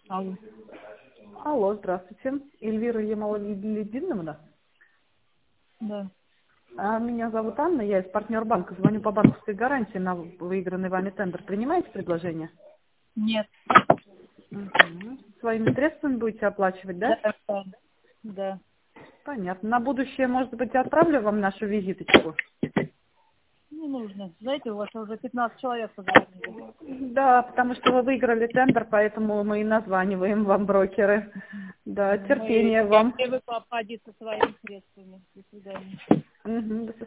Алло. Алло, здравствуйте. Эльвира Ямалидиновна. Да. Меня зовут Анна, я из партнер-банка. Звоню по банковской гарантии на выигранный вами тендер. Принимаете предложение? Нет. Мгм. Своими средствами будете оплачивать, да? Да, да. Да. Понятно. На будущее, может быть, отправлю вам нашу визиточку? Не нужно. Знаете, у вас уже 15 человек позвонили. Да, потому что вы выиграли тендер, поэтому мы и названиваем вам брокеры. Да, Мы терпения я вам. привыкла обходиться своими средствами. До свидания. Мгм. До